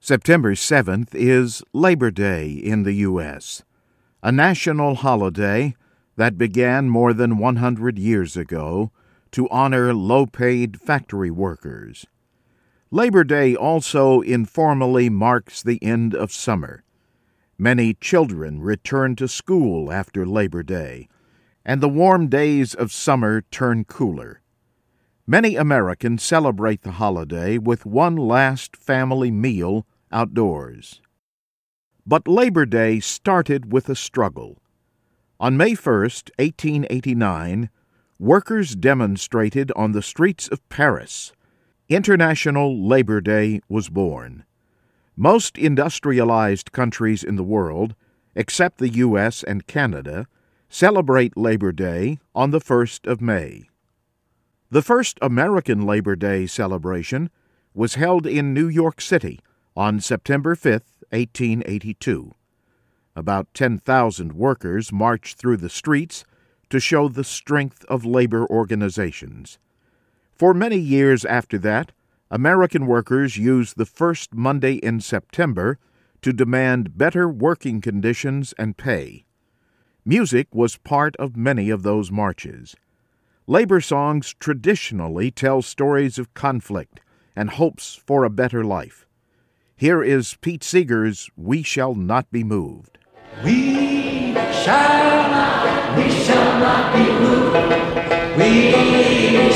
September 7th is Labor Day in the U.S., a national holiday that began more than 100 years ago to honor low-paid factory workers. Labor Day also informally marks the end of summer. Many children return to school after Labor Day, and the warm days of summer turn cooler. Many Americans celebrate the holiday with one last family meal outdoors. But Labor Day started with a struggle. On May 1st, 1889, workers demonstrated on the streets of Paris. International Labor Day was born. Most industrialized countries in the world, except the U.S. and Canada, celebrate Labor Day on the 1st of May. The first American Labor Day celebration was held in New York City on September 5, 1882. About 10,000 workers marched through the streets to show the strength of labor organizations. For many years after that, American workers used the first Monday in September to demand better working conditions and pay. Music was part of many of those marches. Labor songs traditionally tell stories of conflict and hopes for a better life. Here is Pete Seeger's We Shall Not Be Moved. We shall not be moved. We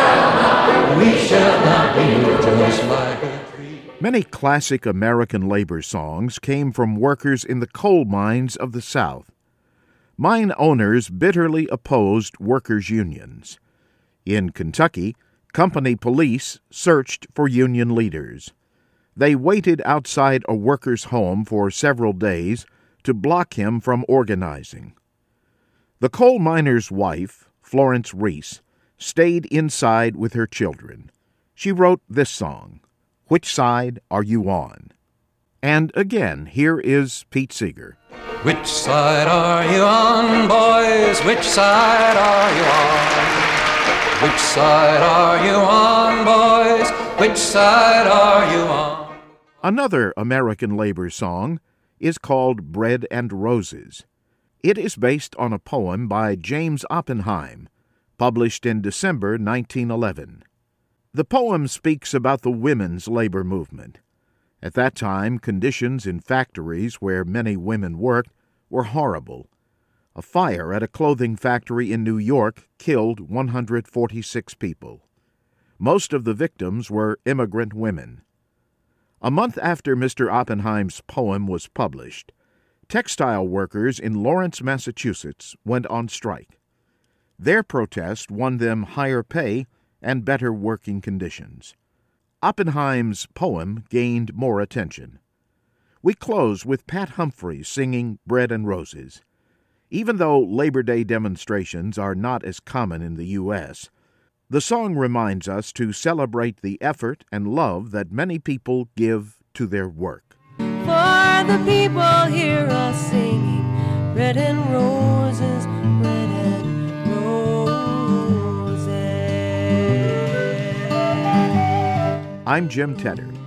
shall not be moved, just like a tree. Many classic American labor songs came from workers in the coal mines of the South. Mine owners bitterly opposed workers' unions. In Kentucky, company police searched for union leaders. They waited outside a worker's home for several days to block him from organizing. The coal miner's wife, Florence Reese, stayed inside with her children. She wrote this song, Which Side Are You On? And again, here is Pete Seeger. Which side are you on, boys? Which side are you on? Which side are you on, boys? Which side are you on? Another American labor song is called Bread and Roses. It is based on a poem by James Oppenheim, published in December 1911. The poem speaks about the women's labor movement. At that time, conditions in factories where many women worked were horrible. A fire at a clothing factory in New York killed 146 people. Most of the victims were immigrant women. A month after Mr. Oppenheim's poem was published, textile workers in Lawrence, Massachusetts, went on strike. Their protest won them higher pay and better working conditions. Oppenheim's poem gained more attention. We close with Pat Humphries singing Bread and Roses. Even though Labor Day demonstrations are not as common in the U.S., the song reminds us to celebrate the effort and love that many people give to their work. For the people hear us singing bread and roses, bread and roses. I'm Jim Tedder.